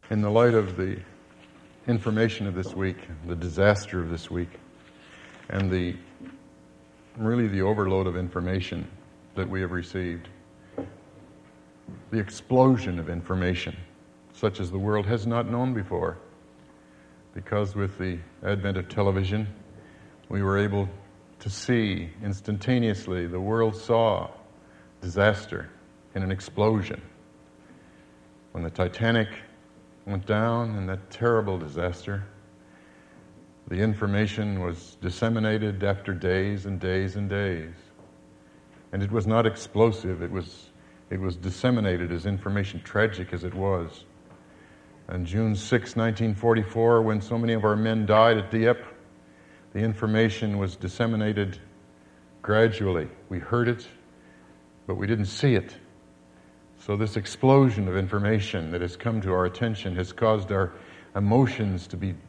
In the light of the information of this week, the disaster of this week, and the overload of information that we have received, the explosion of information, such as the world has not known before, because with the advent of television, we were able to see instantaneously. The world saw disaster in an explosion. When the Titanic went down in that terrible disaster, the information was disseminated after days and days and days. And it was not explosive, it was disseminated as information, tragic as it was. On June 6, 1944, when so many of our men died at Dieppe, the information was disseminated gradually. We heard it, but we didn't see it. So this explosion of information that has come to our attention has caused our emotions to be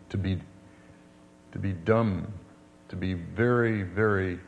dumb, to be very, very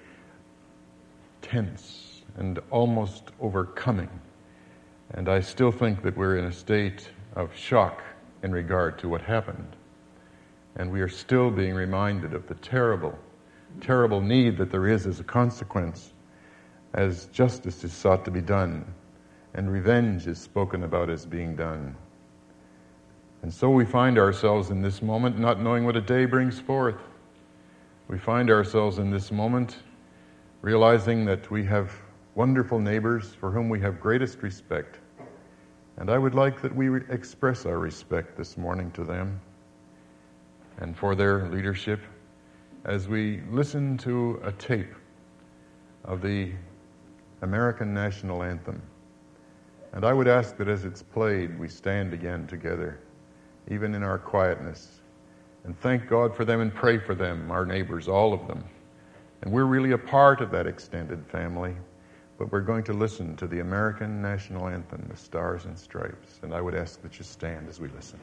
tense and almost overcoming. And I still think that we're in a state of shock in regard to what happened. And we are still being reminded of the terrible, terrible need that there is as a consequence, as justice is sought to be done, and revenge is spoken about as being done. And so we find ourselves in this moment not knowing what a day brings forth. We find ourselves in this moment realizing that we have wonderful neighbors for whom we have greatest respect. And I would like that we express our respect this morning to them and for their leadership as we listen to a tape of the American National Anthem. And I would ask that as it's played, we stand again together, even in our quietness, and thank God for them and pray for them, our neighbors, all of them. And we're really a part of that extended family, but we're going to listen to the American National Anthem, the Stars and Stripes. And I would ask that you stand as we listen.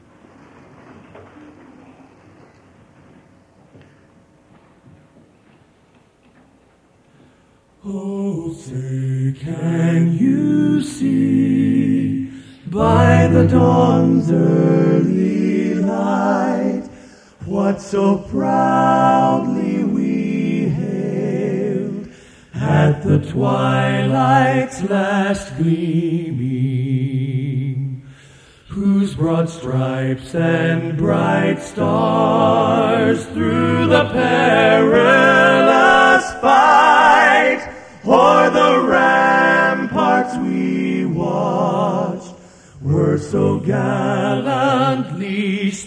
Oh, say, can you see by the dawn's early light what so proudly we hailed at the twilight's last gleaming, whose broad stripes and bright stars through the perilous fight o'er the ramparts we watched were so gallantly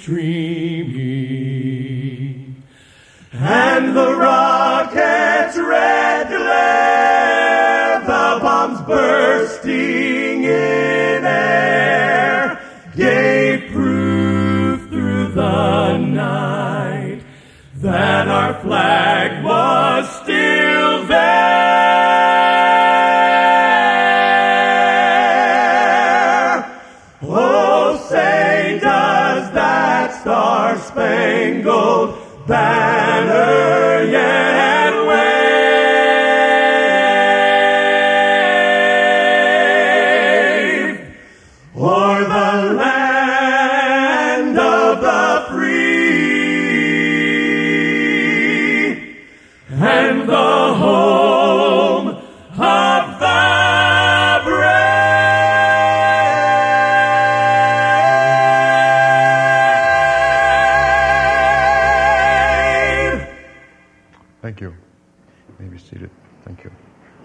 streaming, and the rocket's red glare, the bombs bursting in air, gave proof through the night that our flag was still there. Star-spangled banner yet wave o'er the land of the free and the home of the brave. Thank you. You may be seated. Thank you.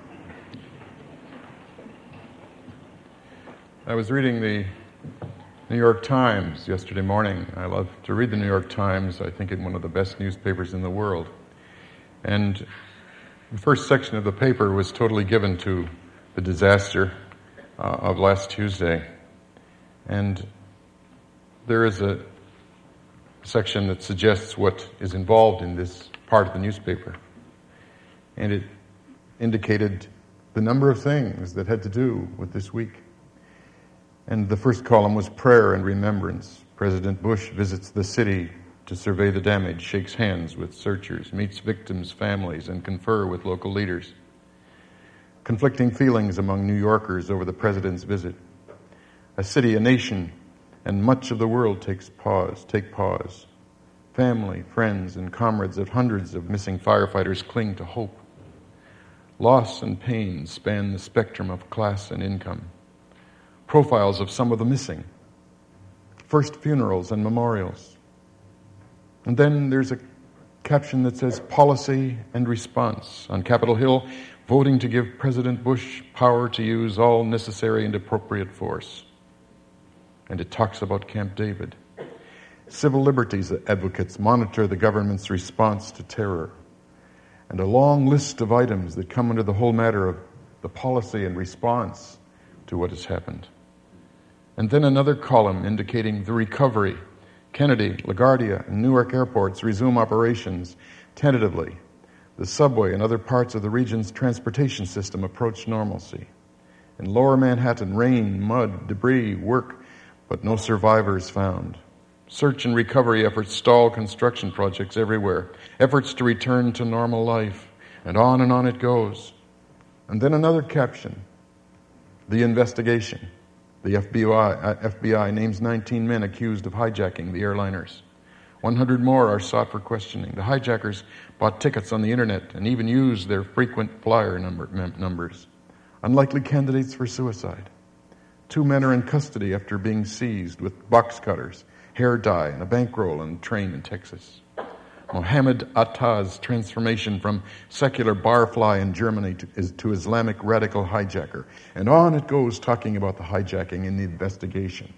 I was reading the New York Times yesterday morning. I love to read the New York Times. I think it's one of the best newspapers in the world. And the first section of the paper was totally given to the disaster of last Tuesday. And there is a section that suggests what is involved in this part of the newspaper. And it indicated the number of things that had to do with this week. And the first column was prayer and remembrance. President Bush visits the city to survey the damage, shakes hands with searchers, meets victims' families, and confer with local leaders. Conflicting feelings among New Yorkers over the president's visit. A city, a nation and much of the world take pause. Family, friends, and comrades of hundreds of missing firefighters cling to hope. Loss and pain span the spectrum of class and income. Profiles of some of the missing. First funerals and memorials. And then there's a caption that says policy and response. On Capitol Hill, voting to give President Bush power to use all necessary and appropriate force. And it talks about Camp David. Civil liberties advocates monitor the government's response to terror. And a long list of items that come under the whole matter of the policy and response to what has happened. And then another column indicating the recovery. Kennedy, LaGuardia, and Newark airports resume operations tentatively. The subway and other parts of the region's transportation system approach normalcy. In lower Manhattan, rain, mud, debris, work, but no survivors found. Search and recovery efforts stall construction projects everywhere. Efforts to return to normal life. And on it goes. And then another caption. The investigation. The FBI names 19 men accused of hijacking the airliners. 100 more are sought for questioning. The hijackers bought tickets on the internet and even used their frequent flyer numbers. Unlikely candidates for suicide. 2 men are in custody after being seized with box cutters, hair dye, and a bankroll on a train in Texas. Mohammed Atta's transformation from secular barfly in Germany to Islamic radical hijacker. And on it goes, talking about the hijacking in the investigation.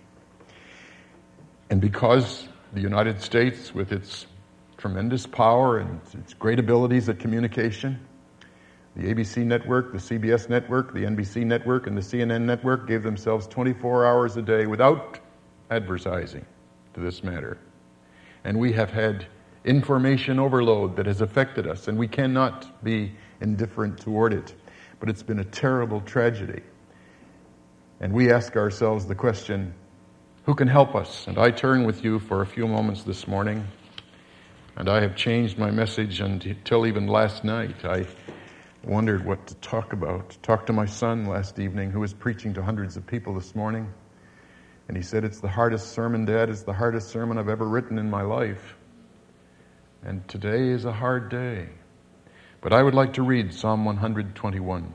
And because the United States, with its tremendous power and its great abilities at communication, the ABC network, the CBS network, the NBC network, and the CNN network gave themselves 24 hours a day without advertising to this matter. And we have had information overload that has affected us, and we cannot be indifferent toward it. But it's been a terrible tragedy. And we ask ourselves the question, who can help us? And I turn with you for a few moments this morning. And I have changed my message until even last night. I wondered what to talk about. Talked to my son last evening, who was preaching to hundreds of people this morning. And he said, "It's the hardest sermon, Dad. It's the hardest sermon I've ever written in my life." And today is a hard day. But I would like to read Psalm 121.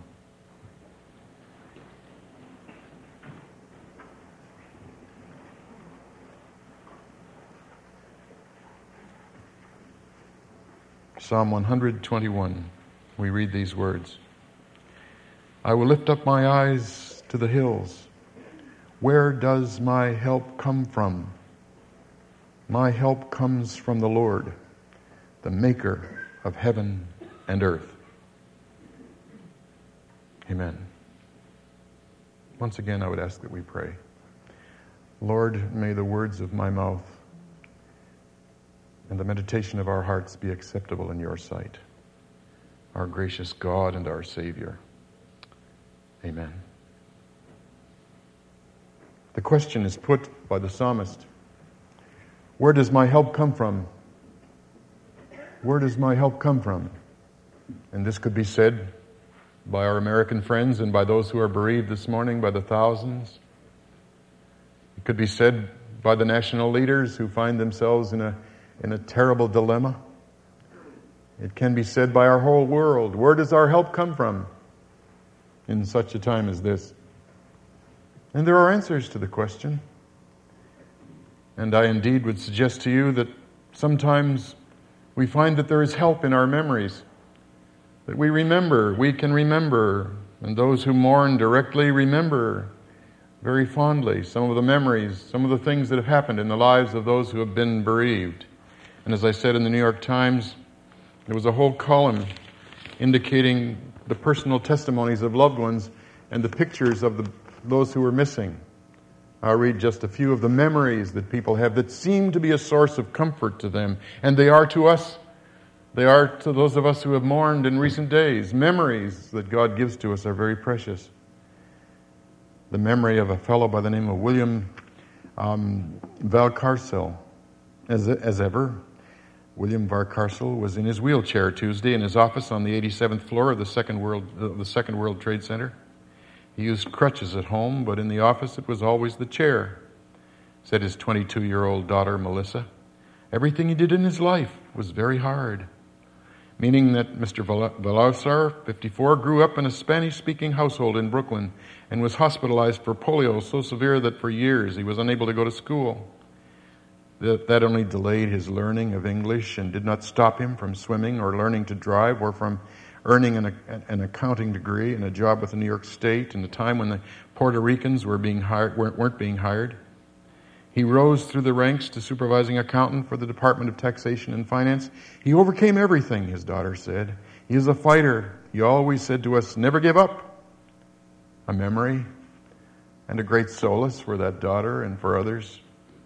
Psalm 121. We read these words. I will lift up my eyes to the hills. Where does my help come from? My help comes from the Lord, the maker of heaven and earth. Amen. Once again, I would ask that we pray. Lord, may the words of my mouth and the meditation of our hearts be acceptable in your sight, our gracious God and our Savior. Amen. The question is put by the psalmist, where does my help come from? Where does my help come from? And this could be said by our American friends and by those who are bereaved this morning by the thousands. It could be said by the national leaders who find themselves in a terrible dilemma. It can be said by our whole world. Where does our help come from in such a time as this? And there are answers to the question. And I indeed would suggest to you that sometimes we find that there is help in our memories, that we can remember, and those who mourn directly remember very fondly some of the memories, some of the things that have happened in the lives of those who have been bereaved. And as I said in the New York Times, there was a whole column indicating the personal testimonies of loved ones and the pictures of those who were missing. I'll read just a few of the memories that people have that seem to be a source of comfort to them. And they are to us. They are to those of us who have mourned in recent days. Memories that God gives to us are very precious. The memory of a fellow by the name of William Valcarcel. As ever, William Valcarcel was in his wheelchair Tuesday in his office on the 87th floor of the Second World Trade Center. He used crutches at home, but in the office it was always the chair. said his 22-year-old daughter, Melissa. Everything he did in his life was very hard. Meaning that Mr. Velasar, 54, grew up in a Spanish-speaking household in Brooklyn and was hospitalized for polio so severe that for years he was unable to go to school. That only delayed his learning of English and did not stop him from swimming or learning to drive or from earning an accounting degree and a job with the New York State in a time when the Puerto Ricans weren't being hired. He rose through the ranks to supervising accountant for the Department of Taxation and Finance. He overcame everything, his daughter said. He is a fighter. He always said to us, never give up. A memory and a great solace for that daughter and for others.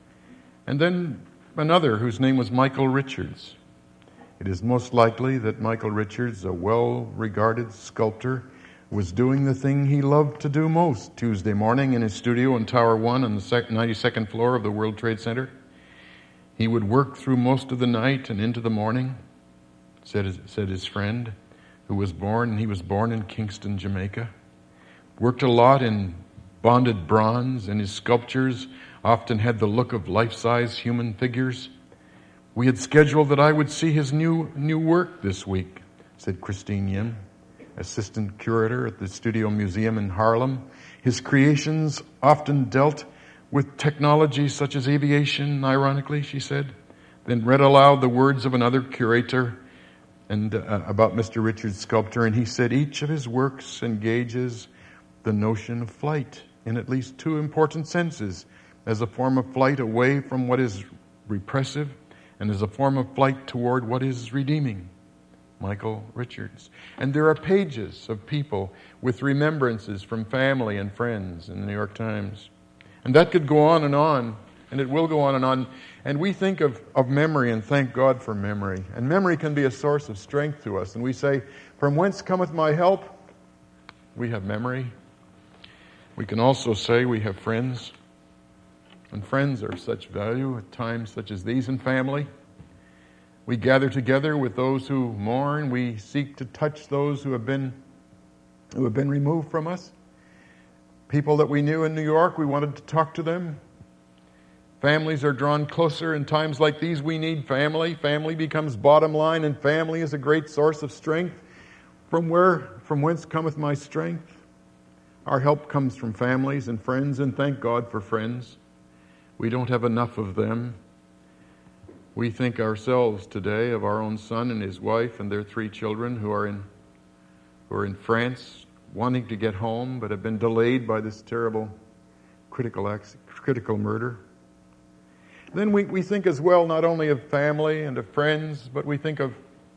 And then another whose name was Michael Richards. It is most likely that Michael Richards, a well-regarded sculptor, was doing the thing he loved to do most Tuesday morning in his studio in Tower 1 on the 92nd floor of the World Trade Center. He would work through most of the night and into the morning, said his friend, he was born in Kingston, Jamaica. Worked a lot in bonded bronze, and his sculptures often had the look of life-size human figures. We had scheduled that I would see his new work this week, said Christine Yin, assistant curator at the Studio Museum in Harlem. His creations often dealt with technology such as aviation, ironically, she said. Then read aloud the words of another curator and about Mr. Richards' sculpture, and he said each of his works engages the notion of flight in at least two important senses, as a form of flight away from what is repressive and as a form of flight toward what is redeeming. Michael Richards. And there are pages of people with remembrances from family and friends in the New York Times. And that could go on, and it will go on. And we think of memory and thank God for memory. And memory can be a source of strength to us. And we say, from whence cometh my help? We have memory. We can also say we have friends. And friends are of such value at times such as these in family. We gather together with those who mourn. We seek to touch those who have been removed from us. People that we knew in New York, we wanted to talk to them. Families are drawn closer in times like these. We need family. Family becomes bottom line, and family is a great source of strength. From whence cometh my strength? Our help comes from families and friends, and thank God for friends. We don't have enough of them. We think ourselves today of our own son and his wife and their 3 children who are in France, wanting to get home, but have been delayed by this terrible critical murder. Then we think as well not only of family and of friends, but we think of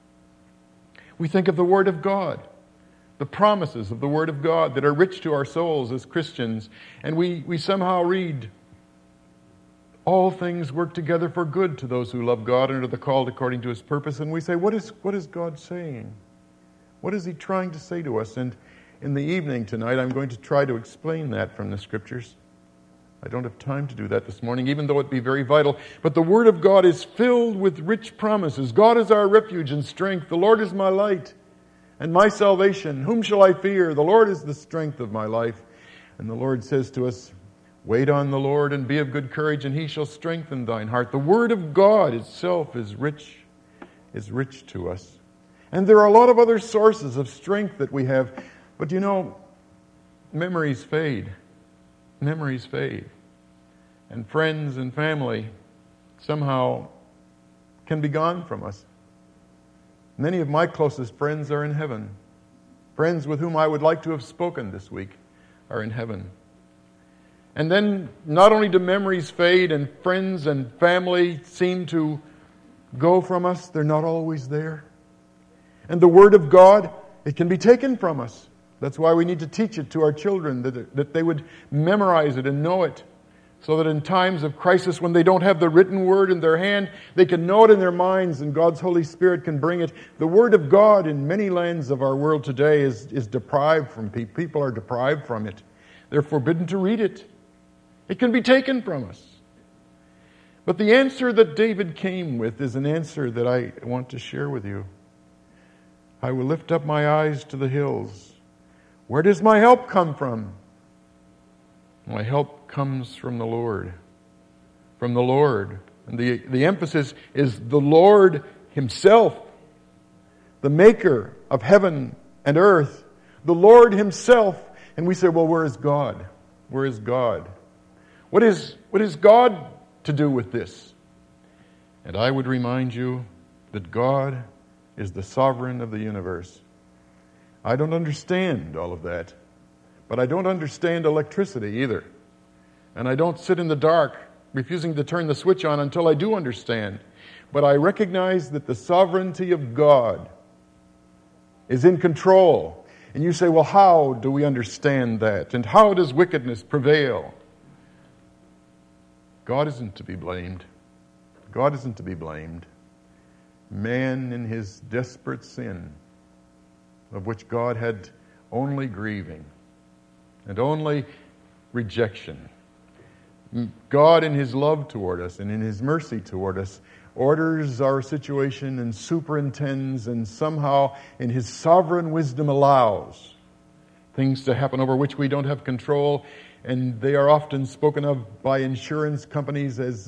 the Word of God, the promises of the Word of God that are rich to our souls as Christians, and we somehow read, all things work together for good to those who love God and are the called according to His purpose. And we say, what is God saying? What is He trying to say to us? And in the evening tonight, I'm going to try to explain that from the Scriptures. I don't have time to do that this morning, even though it be very vital. But the Word of God is filled with rich promises. God is our refuge and strength. The Lord is my light and my salvation. Whom shall I fear? The Lord is the strength of my life. And the Lord says to us, wait on the Lord and be of good courage, and He shall strengthen thine heart. The Word of God itself is rich to us. And there are a lot of other sources of strength that we have. But memories fade. Memories fade. And friends and family somehow can be gone from us. Many of my closest friends are in heaven. Friends with whom I would like to have spoken this week are in heaven. And then not only do memories fade and friends and family seem to go from us, they're not always there. And the Word of God, it can be taken from us. That's why we need to teach it to our children, that they would memorize it and know it, so that in times of crisis, when they don't have the written Word in their hand, they can know it in their minds and God's Holy Spirit can bring it. The Word of God in many lands of our world today is deprived from people. People are deprived from it. They're forbidden to read it. It can be taken from us. But the answer that David came with is an answer that I want to share with you. I will lift up my eyes to the hills. Where does my help come from? My help comes from the Lord, from the Lord. And the emphasis is the Lord Himself, the maker of heaven and earth, the Lord Himself. And we say, well, where is God? Where is God? What is God to do with this? And I would remind you that God is the sovereign of the universe. I don't understand all of that, but I don't understand electricity either. And I don't sit in the dark refusing to turn the switch on until I do understand. But I recognize that the sovereignty of God is in control. And you say, well, how do we understand that? And how does wickedness prevail? God isn't to be blamed. God isn't to be blamed. Man in his desperate sin, of which God had only grieving and only rejection. God in His love toward us and in His mercy toward us orders our situation and superintends and somehow in His sovereign wisdom allows things to happen over which we don't have control, and they are often spoken of by insurance companies as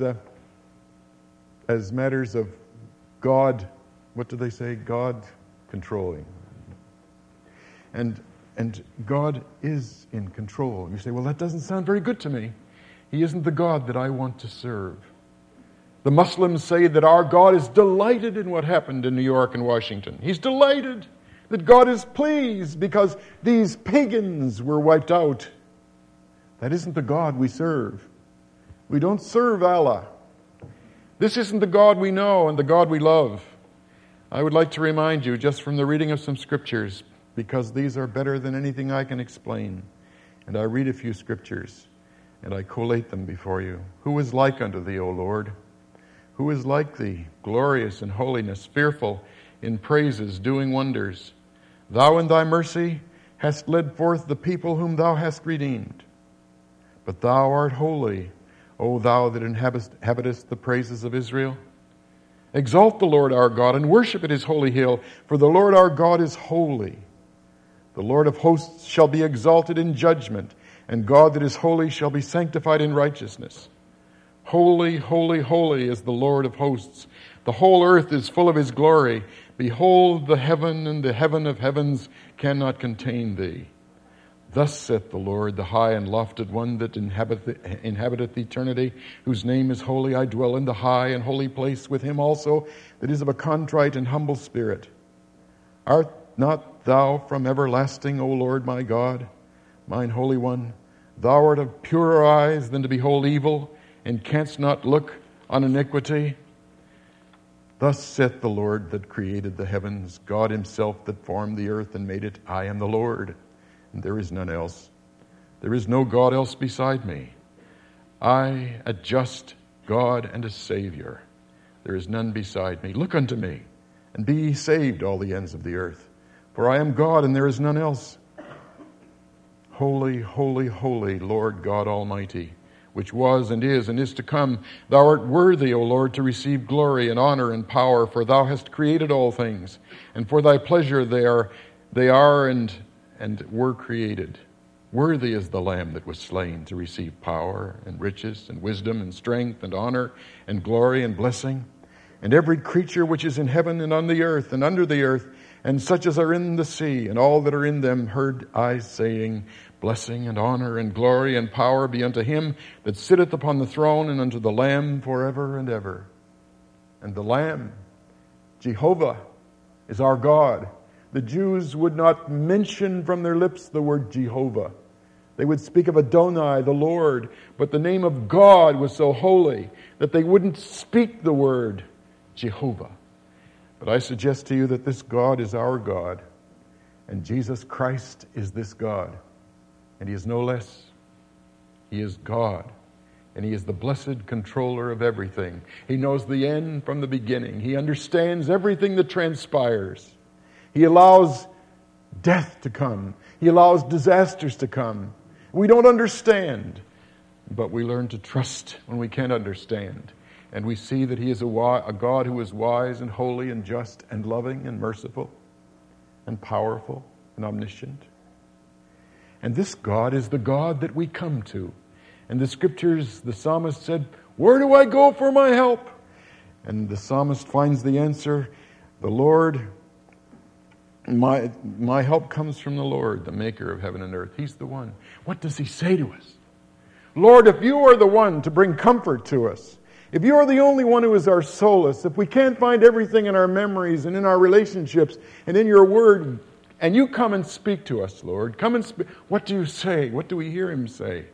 matters of God, what do they say? God controlling. And God is in control. You say, well, that doesn't sound very good to me. He isn't the God that I want to serve. The Muslims say that our God is delighted in what happened in New York and Washington. He's delighted that God is pleased because these pagans were wiped out. That isn't the God we serve. We don't serve Allah. This isn't the God we know and the God we love. I would like to remind you, just from the reading of some scriptures, because these are better than anything I can explain. And I read a few scriptures, and I collate them before you. Who is like unto thee, O Lord? Who is like thee, glorious in holiness, fearful in praises, doing wonders? Thou in thy mercy hast led forth the people whom thou hast redeemed. But thou art holy, O thou that inhabitest the praises of Israel. Exalt the Lord our God, and worship at His holy hill, for the Lord our God is holy. The Lord of hosts shall be exalted in judgment, and God that is holy shall be sanctified in righteousness. Holy, holy, holy is the Lord of hosts. The whole earth is full of His glory. Behold, the heaven and the heaven of heavens cannot contain thee. Thus saith the Lord, the high and lofted one that inhabiteth eternity, whose name is holy. I dwell in the high and holy place with him also that is of a contrite and humble spirit. Art not thou from everlasting, O Lord my God, mine Holy One? Thou art of purer eyes than to behold evil, and canst not look on iniquity. Thus saith the Lord that created the heavens, God Himself that formed the earth and made it. I am the Lord, and there is none else. There is no God else beside me. I, a just God and a Savior. There is none beside me. Look unto me, and be ye saved, all the ends of the earth. For I am God, and there is none else. Holy, holy, holy, Lord God Almighty, which was and is to come. Thou art worthy, O Lord, to receive glory and honor and power, for Thou hast created all things, and for Thy pleasure they are and were created. Worthy is the Lamb that was slain to receive power and riches and wisdom and strength and honor and glory and blessing. And every creature which is in heaven and on the earth and under the earth, and such as are in the sea, and all that are in them, heard I saying, blessing and honor and glory and power be unto Him that sitteth upon the throne and unto the Lamb forever and ever. And the Lamb, Jehovah, is our God. The Jews would not mention from their lips the word Jehovah. They would speak of Adonai, the Lord, but the name of God was so holy that they wouldn't speak the word Jehovah. But I suggest to you that this God is our God, and Jesus Christ is this God, and He is no less. He is God, and He is the blessed controller of everything. He knows the end from the beginning. He understands everything that transpires. He allows death to come. He allows disasters to come. We don't understand, but we learn to trust when we can't understand. And we see that He is a God who is wise and holy and just and loving and merciful and powerful and omniscient. And this God is the God that we come to. And the scriptures, the psalmist said, Where do I go for my help? And the psalmist finds the answer, the Lord, my help comes from the Lord, the maker of heaven and earth. He's the one. What does he say to us? Lord, if you are the one to bring comfort to us, if you are the only one who is our solace, if we can't find everything in our memories and in our relationships and in your word, and you come and speak to us, Lord, come and speak. What do you say? What do we hear him say?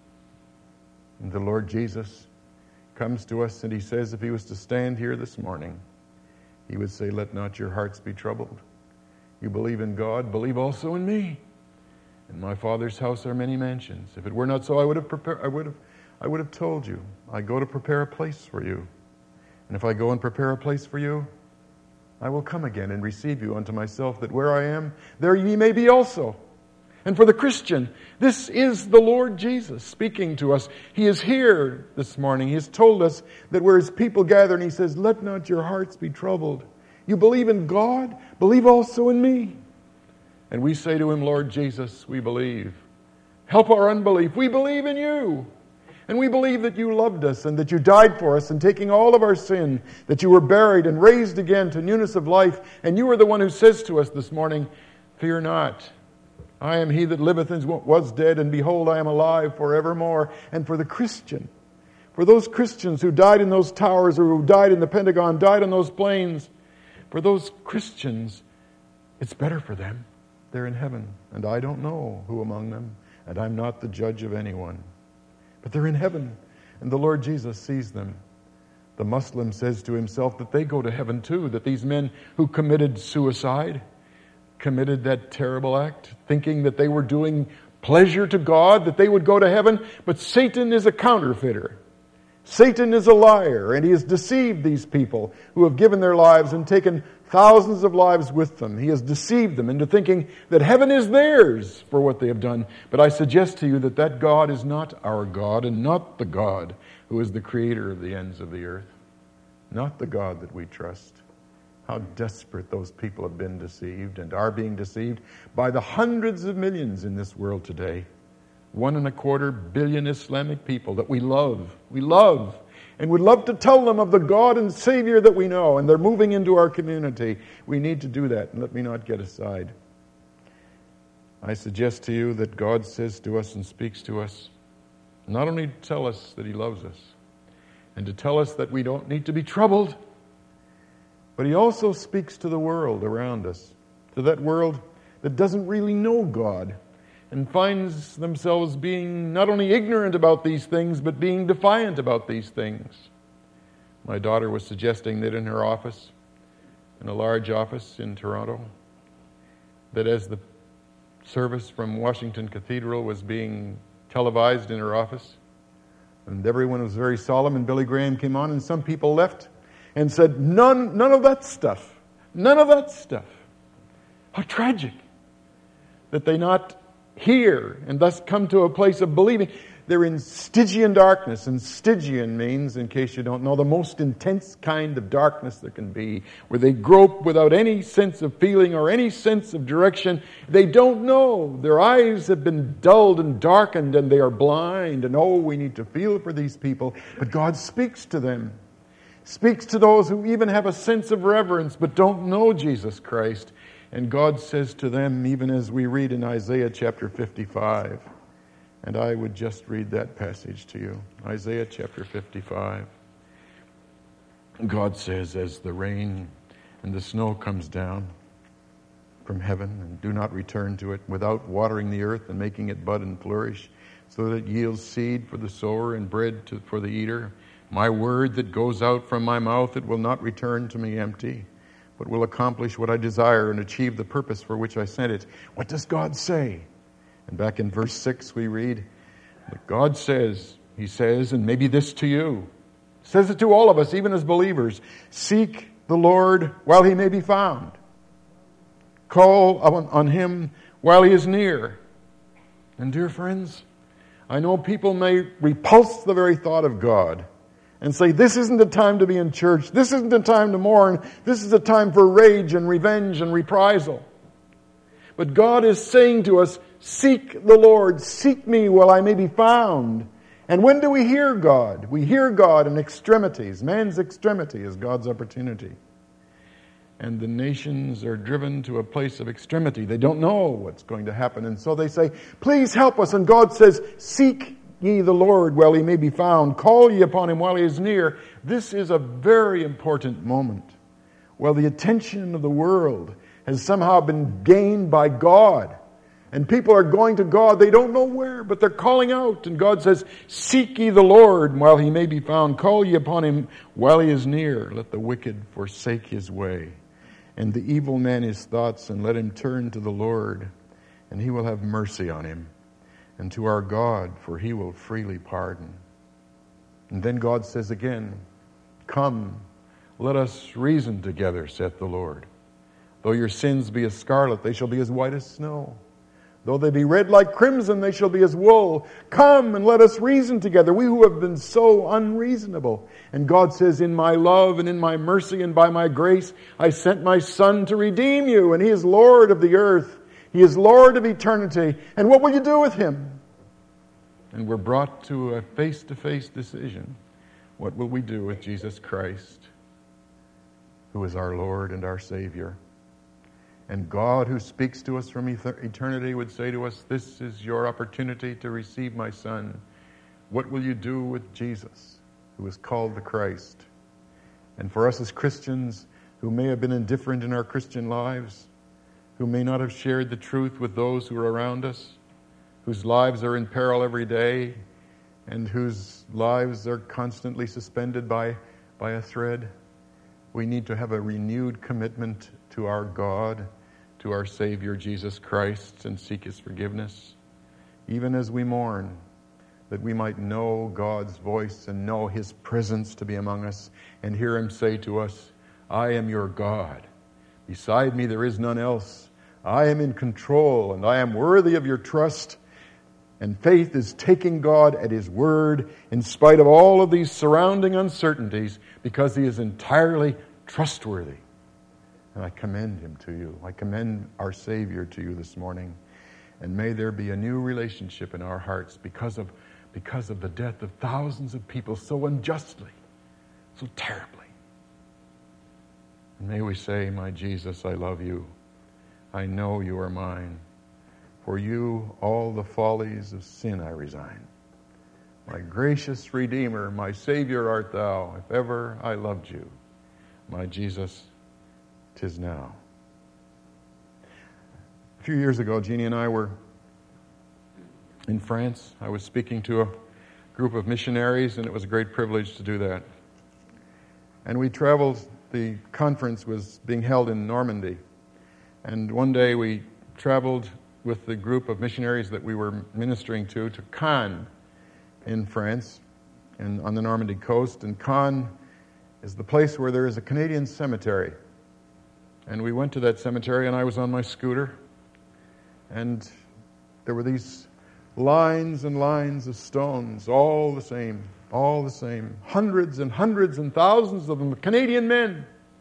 And the Lord Jesus comes to us and he says if he was to stand here this morning, he would say, let not your hearts be troubled. You believe in God, believe also in me. In my Father's house are many mansions. If it were not so, I would have told you. I go to prepare a place for you. And if I go and prepare a place for you, I will come again and receive you unto myself, that where I am, there ye may be also. And for the Christian, this is the Lord Jesus speaking to us. He is here this morning. He has told us that where his people gather, and he says, let not your hearts be troubled. You believe in God, believe also in me. And we say to him, Lord Jesus, we believe. Help our unbelief. We believe in you. And we believe that you loved us and that you died for us and taking all of our sin, that you were buried and raised again to newness of life. And you are the one who says to us this morning, fear not. I am he that liveth and was dead, and behold, I am alive forevermore. And for the Christian, for those Christians who died in those towers or who died in the Pentagon, died on those planes, for those Christians, it's better for them. They're in heaven, and I don't know who among them, and I'm not the judge of anyone. But they're in heaven, and the Lord Jesus sees them. The Muslim says to himself that they go to heaven too, that these men who committed suicide, committed that terrible act, thinking that they were doing pleasure to God, that they would go to heaven. But Satan is a counterfeiter. Satan is a liar, and he has deceived these people who have given their lives and taken thousands of lives with them. He has deceived them into thinking that heaven is theirs for what they have done. But I suggest to you that that God is not our God, and not the God who is the creator of the ends of the earth. Not the God that we trust. How desperate those people have been deceived and are being deceived by the hundreds of millions in this world today. 1.25 billion Islamic people that we love, and would love to tell them of the God and Savior that we know, and they're moving into our community. We need to do that, and let me not get aside. I suggest to you that God says to us and speaks to us, not only to tell us that he loves us, and to tell us that we don't need to be troubled, but he also speaks to the world around us, to that world that doesn't really know God, and finds themselves being not only ignorant about these things, but being defiant about these things. My daughter was suggesting that in her office, in a large office in Toronto, that as the service from Washington Cathedral was being televised in her office, and everyone was very solemn, and Billy Graham came on, and some people left and said, none of that stuff. None of that stuff. How tragic that they not hear and thus come to a place of believing. They're in Stygian darkness, and Stygian means, in case you don't know, the most intense kind of darkness there can be, where they grope without any sense of feeling or any sense of direction. They don't know. Their eyes have been dulled and darkened, and they are blind. And we need to feel for these people. But God speaks to them. Speaks to those who even have a sense of reverence but don't know Jesus Christ. And God says to them, even as we read in Isaiah chapter 55, and I would just read that passage to you. Isaiah chapter 55. God says, as the rain and the snow comes down from heaven, and do not return to it without watering the earth and making it bud and flourish, so that it yields seed for the sower and bread for the eater, my word that goes out from my mouth, it will not return to me empty, but will accomplish what I desire and achieve the purpose for which I sent it. What does God say? And back in verse 6 we read that God says, he says, and maybe this to you, says it to all of us, even as believers, seek the Lord while he may be found. Call on him while he is near. And dear friends, I know people may repulse the very thought of God and say, this isn't a time to be in church. This isn't a time to mourn. This is a time for rage and revenge and reprisal. But God is saying to us, seek the Lord. Seek me while I may be found. And when do we hear God? We hear God in extremities. Man's extremity is God's opportunity. And the nations are driven to a place of extremity. They don't know what's going to happen. And so they say, please help us. And God says, seek ye the Lord while he may be found. Call ye upon him while he is near. This is a very important moment. Well, the attention of the world has somehow been gained by God. And people are going to God. They don't know where, but they're calling out. And God says, seek ye the Lord while he may be found. Call ye upon him while he is near. Let the wicked forsake his way, and the evil man his thoughts, and let him turn to the Lord, and he will have mercy on him, and to our God, for he will freely pardon. And then God says again, come, let us reason together, saith the Lord. Though your sins be as scarlet, they shall be as white as snow. Though they be red like crimson, they shall be as wool. Come and let us reason together, we who have been so unreasonable. And God says, in my love and in my mercy and by my grace, I sent my Son to redeem you. And he is Lord of the earth. He is Lord of eternity. And what will you do with him? And we're brought to a face-to-face decision. What will we do with Jesus Christ, who is our Lord and our Savior? And God, who speaks to us from eternity, would say to us, this is your opportunity to receive my Son. What will you do with Jesus, who is called the Christ? And for us as Christians who may have been indifferent in our Christian lives, who may not have shared the truth with those who are around us, whose lives are in peril every day, and whose lives are constantly suspended by a thread, we need to have a renewed commitment to our God, to our Savior Jesus Christ, and seek his forgiveness, even as we mourn, that we might know God's voice and know his presence to be among us, and hear him say to us, I am your God. Beside me there is none else. I am in control, and I am worthy of your trust. And faith is taking God at his word in spite of all of these surrounding uncertainties, because he is entirely trustworthy. And I commend him to you. I commend our Savior to you this morning. And may there be a new relationship in our hearts because of the death of thousands of people so unjustly, so terribly. And may we say, my Jesus, I love you. I know you are mine. For you, all the follies of sin I resign. My gracious Redeemer, my Savior art thou, if ever I loved you. My Jesus, 'tis now. A few years ago, Jeannie and I were in France. I was speaking to a group of missionaries, and it was a great privilege to do that. And we traveled. The conference was being held in Normandy. And one day we traveled with the group of missionaries that we were ministering to Cannes in France, and on the Normandy coast. And Cannes is the place where there is a Canadian cemetery. And we went to that cemetery, and I was on my scooter, and there were these lines and lines of stones, all the same, hundreds and hundreds and thousands of them, Canadian men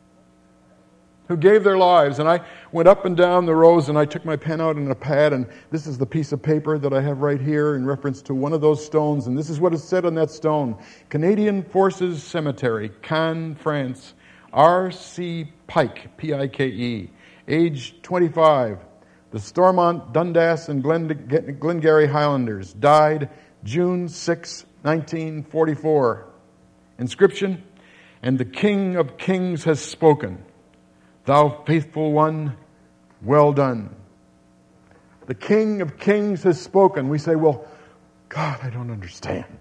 who gave their lives. And I went up and down the rows, and I took my pen out and a pad, and this is the piece of paper that I have right here in reference to one of those stones, and this is what is said on that stone. Canadian Forces Cemetery, Cannes, France. R.C. Pike, P-I-K-E, age 25. The Stormont, Dundas, and Glengarry Highlanders, died June 6, 1944. Inscription, and the King of Kings has spoken. Thou faithful one, well done. The King of Kings has spoken. We say, well, God, I don't understand.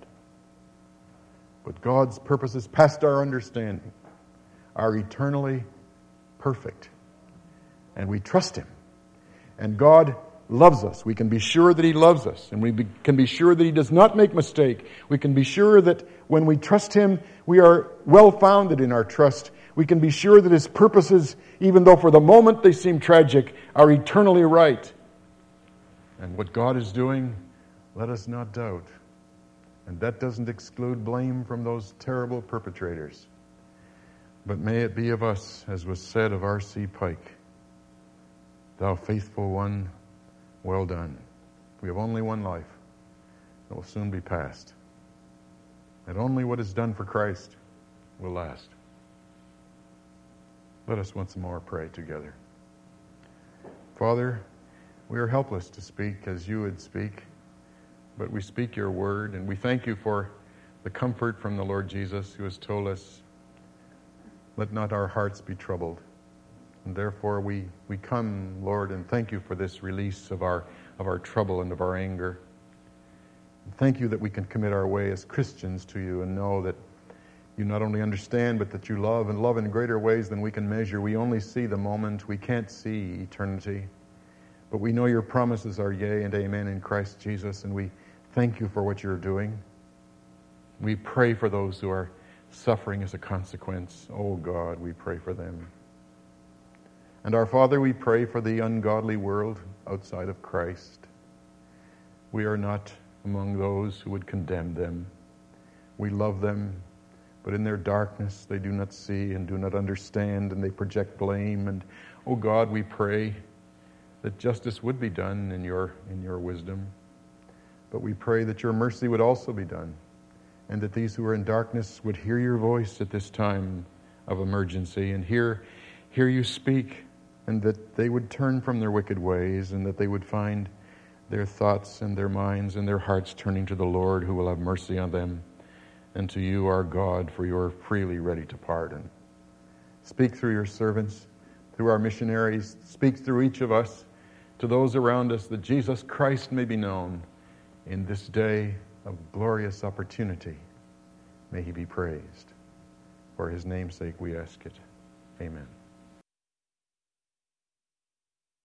But God's purposes past our understanding are eternally perfect. And we trust him. And God loves us. We can be sure that he loves us. And we can be sure that he does not make mistake. We can be sure that when we trust him, we are well-founded in our trust. We can be sure that his purposes, even though for the moment they seem tragic, are eternally right. And what God is doing, let us not doubt. And that doesn't exclude blame from those terrible perpetrators. But may it be of us, as was said of R.C. Pike, thou faithful one, well done. We have only one life. It will soon be past. that only what is done for Christ will last. Let us once more pray together. Father, we are helpless to speak as you would speak, but we speak your word, and we thank you for the comfort from the Lord Jesus, who has told us, let not our hearts be troubled. And therefore we come, Lord, and thank you for this release of our trouble and of our anger. Thank you that we can commit our way as Christians to you and know that you not only understand, but that you love, and love in greater ways than we can measure. We only see the moment. We can't see eternity. But we know your promises are yea and amen in Christ Jesus, and we thank you for what you're doing. We pray for those who are suffering as a consequence. Oh God, we pray for them. And our Father, we pray for the ungodly world outside of Christ. We are not among those who would condemn them. We love them, but in their darkness they do not see and do not understand, and they project blame. And oh God, we pray that justice would be done in your wisdom. But we pray that your mercy would also be done, and that these who are in darkness would hear your voice at this time of emergency and hear you speak, and that they would turn from their wicked ways, and that they would find their thoughts and their minds and their hearts turning to the Lord, who will have mercy on them, and to you, our God, for you are freely ready to pardon. Speak through your servants, through our missionaries. Speak through each of us to those around us, that Jesus Christ may be known in this day of glorious opportunity. May he be praised. For his name's sake we ask it. Amen.